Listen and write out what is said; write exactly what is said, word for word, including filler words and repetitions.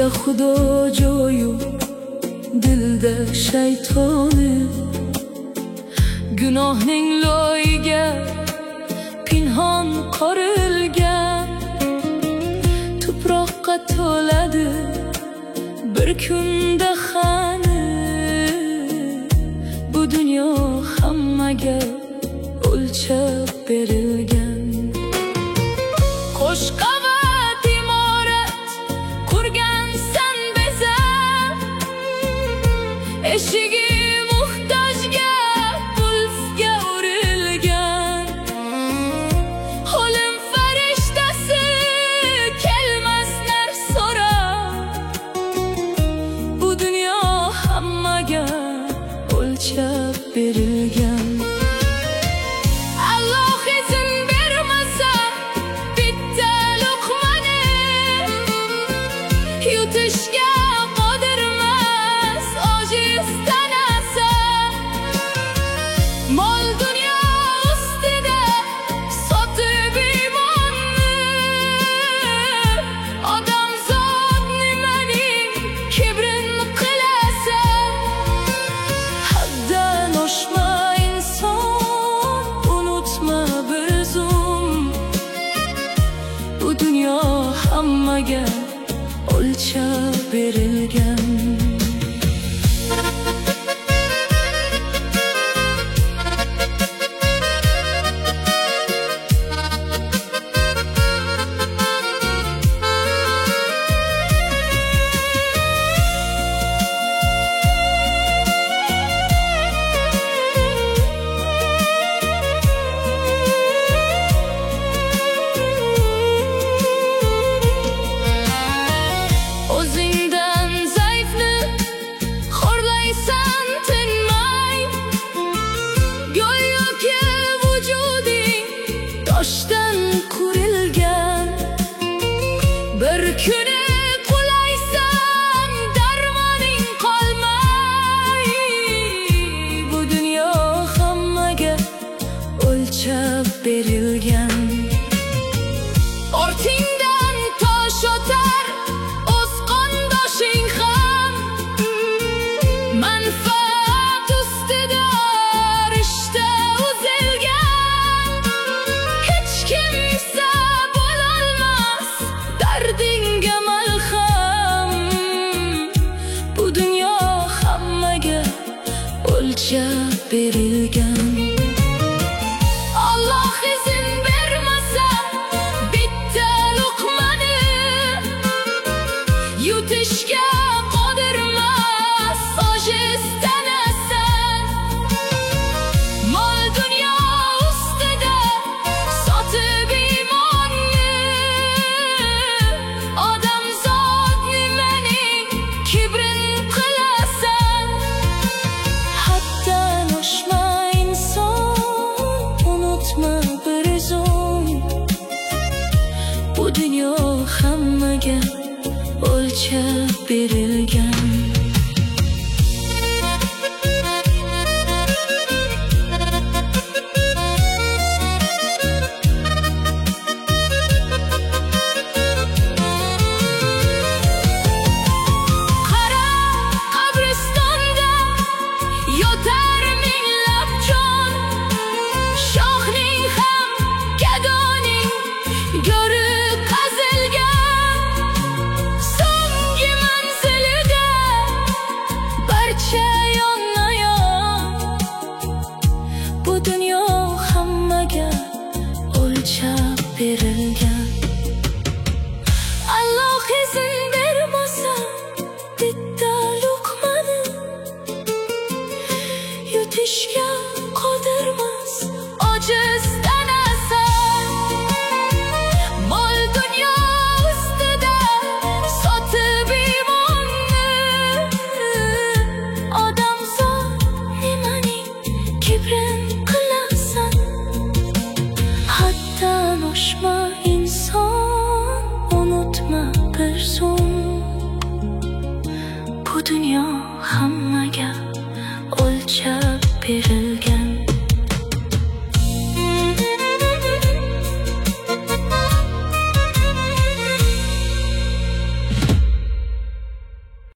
Ko'ngilda xudo joyu, dilda shaytoni, gunohning loyiga pinhon qorilgan. Tuproqqa to'ladi bir kunda xani, bu dunyo hammaga o'lchab berilgan. Qo'shqavat imorat qurgansan bezab, eshigi muhtojga qulfga urilgan. O'lim farishtasi kelmaslar so'rab, bu dunyo hammaga o'lchab berilgan. Yutishga qodirmas ojiz tanasi, mol dunyo ustida sotib imonni. Odamzod nimaning kibrin qilasan? Haddan oshma inson, unutma bir zum, bu dunyo hammaga o'lchab berilgan. Toshdan qurilgan, bir kuni qulaysan darmoning qolmay, bu dunyo hammaga o'lchab berilgan. Ortingdan tosh o'tar o'z qondoshing ham, manfaat ustida rishta uzilgan. Kimsa bo'lolmas dardingga malham, bu dunyo hammaga o'lchab berilgan. Alloh izin bermasa bitta luqmani yutishga qodirmas ojiz tanasan. Mol dunyo ustida sotib imonni, odamzod nimaning kibrin qilasan? Haddan oshma inson, unutma bir zum, bu dunyo hammaga o'lchab berilgan. Yotar minglab jon, shohning ham gadoning go'ri qazilgan. So'nggi manzilida barcha yonma-yon, bu dunyo hammaga o'lchab berilgan. Alloh izin bermasa bitta luqmani yutishga qodirmas ojiz tanasan. Mol dunyo ustida sotib imonni, odamzod nimaning kibrin qilasan? Haddan oshma inson, unutma bir zum, bu dunyo hammaga o'lchab berilgan.